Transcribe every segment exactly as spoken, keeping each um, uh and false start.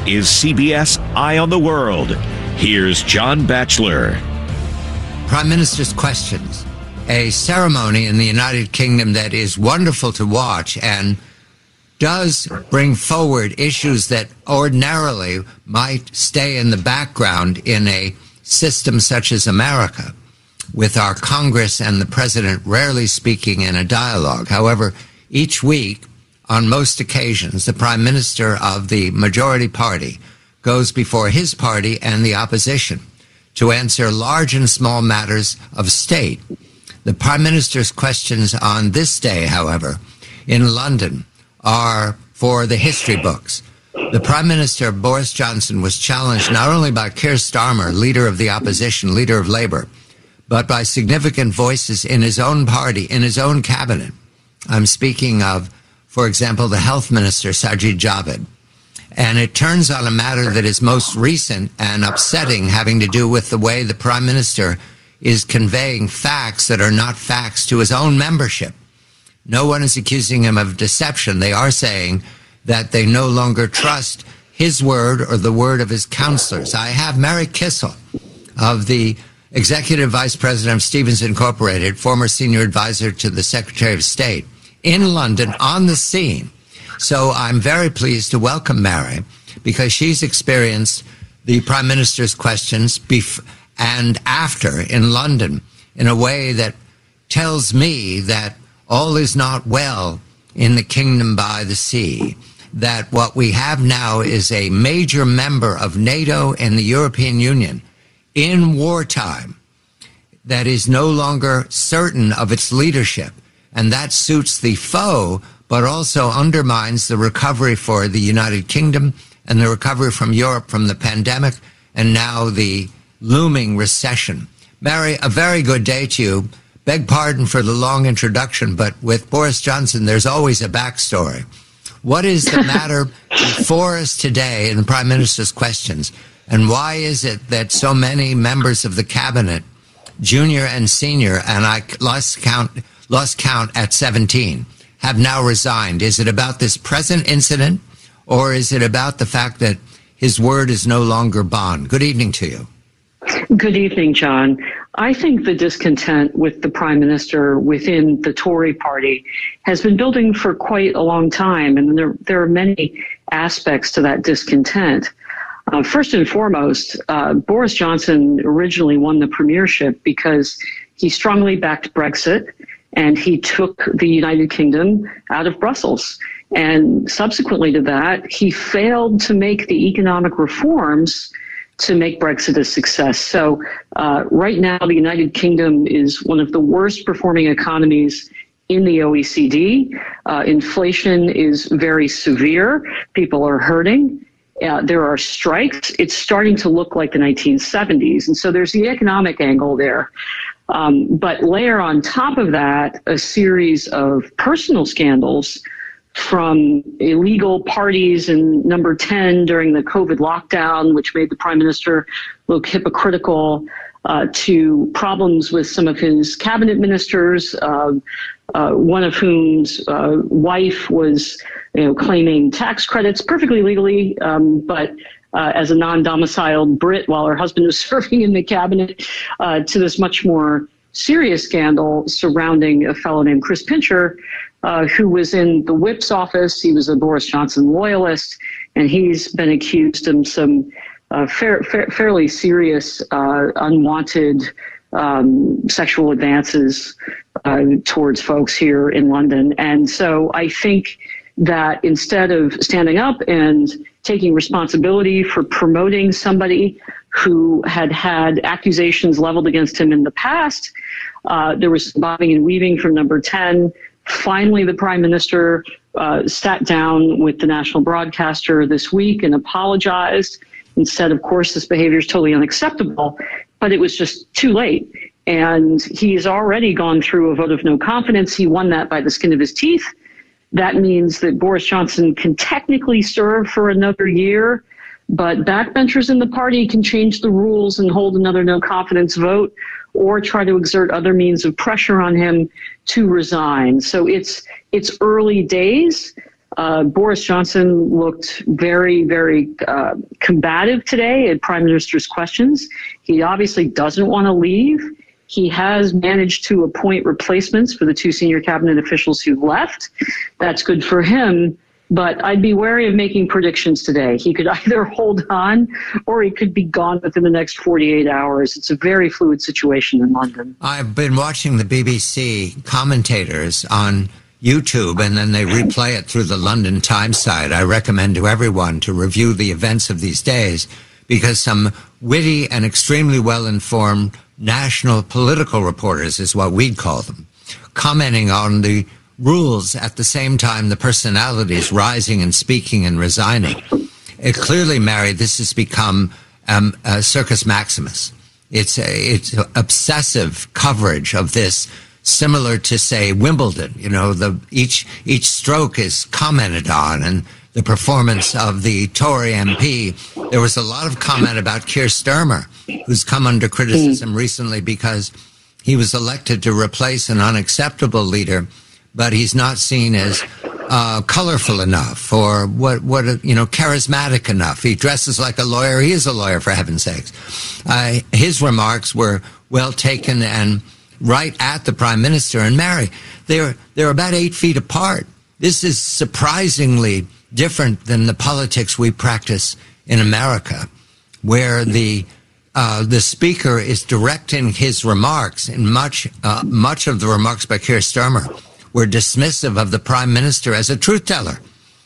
is C B S Eye on the World. Here's John Batchelor. Prime Minister's Questions, a ceremony in the United Kingdom that is wonderful to watch and does bring forward issues that ordinarily might stay in the background in a system such as America, with our Congress and the president rarely speaking in a dialogue. However, each week, on most occasions, the prime minister of the majority party goes before his party and the opposition to answer large and small matters of state. The prime minister's questions on this day, however, in London, are for the history books. The Prime Minister, Boris Johnson, was challenged not only by Keir Starmer, leader of the opposition, leader of Labour, but by significant voices in his own party, in his own cabinet. I'm speaking of, for example, the Health Minister, Sajid Javid. And it turns on a matter that is most recent and upsetting, having to do with the way the Prime Minister is conveying facts that are not facts to his own membership. No one is accusing him of deception. They are saying that they no longer trust his word or the word of his counselors. I have Mary Kissel of the Executive Vice President of Stevens Incorporated, former senior advisor to the Secretary of State, in London on the scene. So I'm very pleased to welcome Mary because she's experienced the Prime Minister's questions bef- and after in London in a way that tells me that all is not well in the kingdom by the sea, that what we have now is a major member of NATO and the European Union in wartime that is no longer certain of its leadership. And that suits the foe, but also undermines the recovery for the United Kingdom and the recovery from Europe from the pandemic and now the looming recession. Mary, a very good day to you. Beg pardon for the long introduction, but with Boris Johnson, there's always a backstory. What is the matter before us today in the Prime Minister's questions? And why is it that so many members of the cabinet, junior and senior, and I lost count, lost count at seventeen, have now resigned? Is it about this present incident, or is it about the fact that his word is no longer bond? Good evening to you. Good evening, John. I think the discontent with the Prime Minister within the Tory party has been building for quite a long time, and there, there are many aspects to that discontent. Uh, first and foremost, uh, Boris Johnson originally won the premiership because he strongly backed Brexit, and he took the United Kingdom out of Brussels. And subsequently to that, he failed to make the economic reforms to make Brexit a success. So uh, right now, the United Kingdom is one of the worst performing economies in the O E C D. Uh, inflation is very severe. People are hurting. Uh, there are strikes. It's starting to look like the nineteen seventies. And so there's the economic angle there. Um, but layer on top of that a series of personal scandals, from illegal parties in number ten during the COVID lockdown, which made the Prime Minister look hypocritical, uh, to problems with some of his cabinet ministers, uh, uh, one of whom's uh, wife was you know, claiming tax credits perfectly legally, um, but uh, as a non-domiciled Brit while her husband was serving in the cabinet, uh, to this much more serious scandal surrounding a fellow named Chris Pincher, Uh, who was in the whip's office. He was a Boris Johnson loyalist, and he's been accused of some uh, fair, fair, fairly serious, uh, unwanted um, sexual advances uh, towards folks here in London. And so I think that instead of standing up and taking responsibility for promoting somebody who had had accusations leveled against him in the past, uh, there was bobbing and weaving from number ten. Finally, the Prime Minister uh, sat down with the national broadcaster this week and apologized and said, of course, this behavior is totally unacceptable, but it was just too late. And he's already gone through a vote of no confidence. He won that by the skin of his teeth. That means that Boris Johnson can technically serve for another year, but backbenchers in the party can change the rules and hold another no confidence vote, or try to exert other means of pressure on him to resign. So it's it's early days, Uh, Boris Johnson looked very, very uh, combative today at Prime Minister's questions. He obviously doesn't want to leave. He has managed to appoint replacements for the two senior cabinet officials who left. That's good for him. But I'd be wary of making predictions today. He could either hold on or he could be gone within the next forty-eight hours. It's a very fluid situation in London. I've been watching the B B C commentators on YouTube, and then they replay it through the London Times site. I recommend to everyone to review the events of these days, because some witty and extremely well-informed national political reporters, is what we'd call them, commenting on the rules at the same time the personalities rising and speaking and resigning. It clearly, Mary, this has become um, a Circus Maximus. It's a, it's a obsessive coverage of this, similar to, say, Wimbledon. You know, the each each stroke is commented on, and the performance of the Tory M P. There was a lot of comment about Keir Starmer, who's come under criticism mm. recently because he was elected to replace an unacceptable leader, but he's not seen as uh, colorful enough or what, what, you know, charismatic enough. He dresses like a lawyer. He is a lawyer, for heaven's sakes. Uh, his remarks were well taken and right at the Prime Minister. And Mary, they're, they're about eight feet apart. This is surprisingly different than the politics we practice in America, where the uh, the speaker is directing his remarks, and much uh, much of the remarks by Keir Starmer were dismissive of the Prime Minister as a truth teller.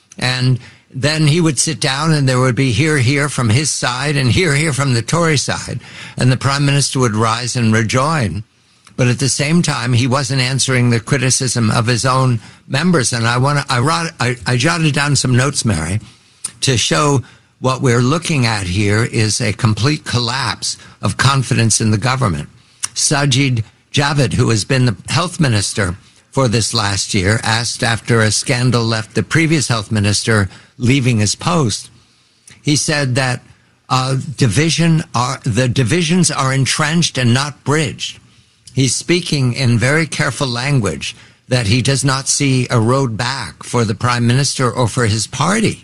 And then he would sit down and there would be hear, hear from his side and hear, hear from the Tory side. And the Prime Minister would rise and rejoin. But at the same time, he wasn't answering the criticism of his own members. And I want to, I, wrote, I, I jotted down some notes, Mary, to show what we're looking at here is a complete collapse of confidence in the government. Sajid Javid, who has been the health minister for this last year, asked after a scandal left the previous health minister leaving his post. He said that uh, division are the divisions are entrenched and not bridged. He's speaking in very careful language that he does not see a road back for the Prime Minister or for his party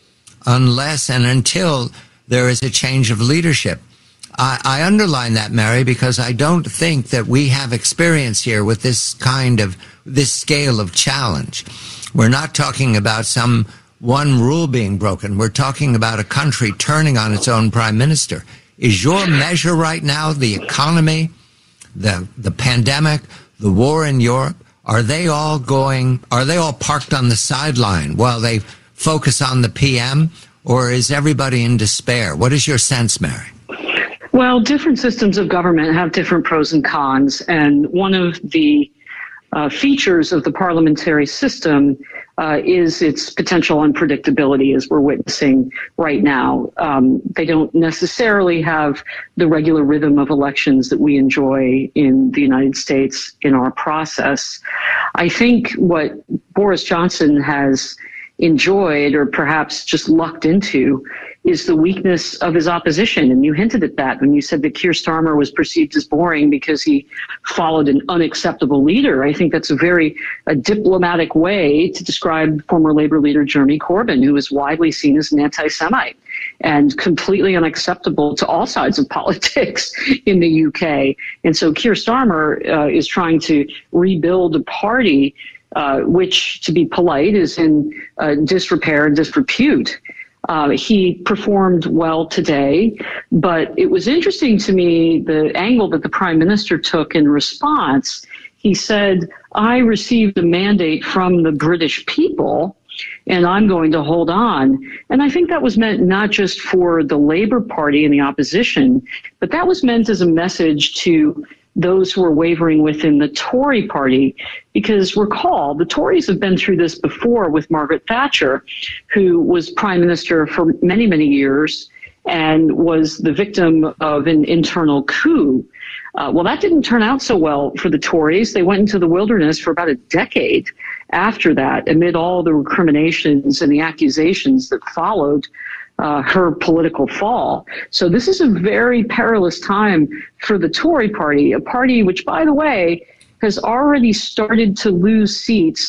unless and until there is a change of leadership. I, I underline that, Mary, because I don't think that we have experience here with this kind of, this scale of challenge. We're not talking about some one rule being broken. We're talking about a country turning on its own prime minister. Is your measure right now the economy, the the pandemic, the war in Europe? Are they all going, are they all parked on the sideline while they focus on the P M, or is everybody in despair? What is your sense, Mary? Well, different systems of government have different pros and cons, and one of the uh, features of the parliamentary system uh, is its potential unpredictability, as we're witnessing right now. Um, they don't necessarily have the regular rhythm of elections that we enjoy in the United States in our process. I think what Boris Johnson has enjoyed, or perhaps just lucked into, is the weakness of his opposition. And you hinted at that when you said that Keir Starmer was perceived as boring because he followed an unacceptable leader. I think that's a very a diplomatic way to describe former Labour leader Jeremy Corbyn, who is widely seen as an anti-Semite and completely unacceptable to all sides of politics in the U K. And so Keir Starmer uh, is trying to rebuild a party Uh, which, to be polite, is in uh, disrepair and disrepute. Uh, he performed well today, but it was interesting to me the angle that the Prime Minister took in response. He said, I received a mandate from the British people, and I'm going to hold on. And I think that was meant not just for the Labour Party and the opposition, but that was meant as a message to those who are wavering within the Tory party. Because recall, the Tories have been through this before with Margaret Thatcher, who was prime minister for many, many years and was the victim of an internal coup. Uh, well, that didn't turn out so well for the Tories. They went into the wilderness for about a decade after that, amid all the recriminations and the accusations that followed Uh, her political fall. So this is a very perilous time for the Tory party, a party which, by the way, has already started to lose seats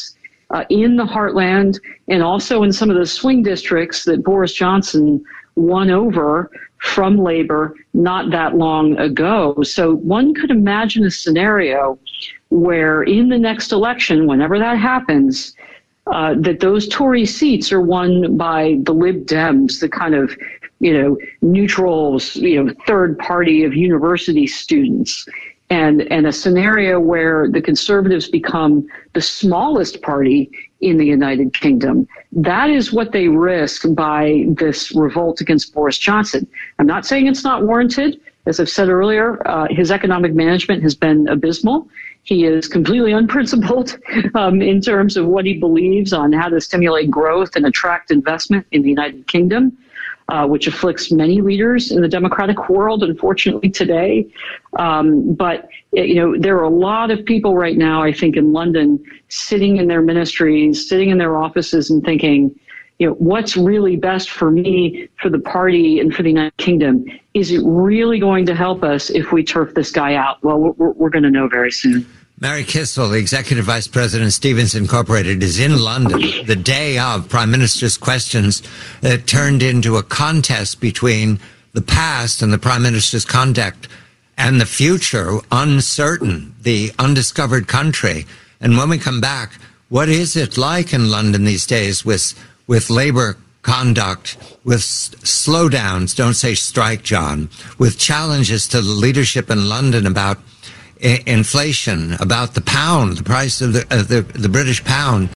uh, in the heartland and also in some of the swing districts that Boris Johnson won over from Labor not that long ago. So one could imagine a scenario where in the next election, whenever that happens, uh, that those Tory seats are won by the Lib Dems, the kind of, you know, neutrals, you know, third party of university students. And, and a scenario where the Conservatives become the smallest party in the United Kingdom. That is what they risk by this revolt against Boris Johnson. I'm not saying it's not warranted. As I've said earlier, uh, his economic management has been abysmal. He is completely unprincipled um, in terms of what he believes on how to stimulate growth and attract investment in the United Kingdom. Uh, which afflicts many leaders in the democratic world, unfortunately, today. Um, but, you know, there are a lot of people right now, I think, in London sitting in their ministries, sitting in their offices and thinking, you know, what's really best for me, for the party, and for the United Kingdom? Is it really going to help us if we turf this guy out? Well, we're, we're going to know very soon. Mary Kissel, the Executive Vice President, Stevens Incorporated, is in London the day of Prime Minister's Questions that turned into a contest between the past and the Prime Minister's conduct and the future, uncertain, the undiscovered country. And when we come back, what is it like in London these days with, with Labour conduct, with slowdowns, don't say strike, John, with challenges to the leadership in London about inflation, about the pound, the price of the, of the, the British pound.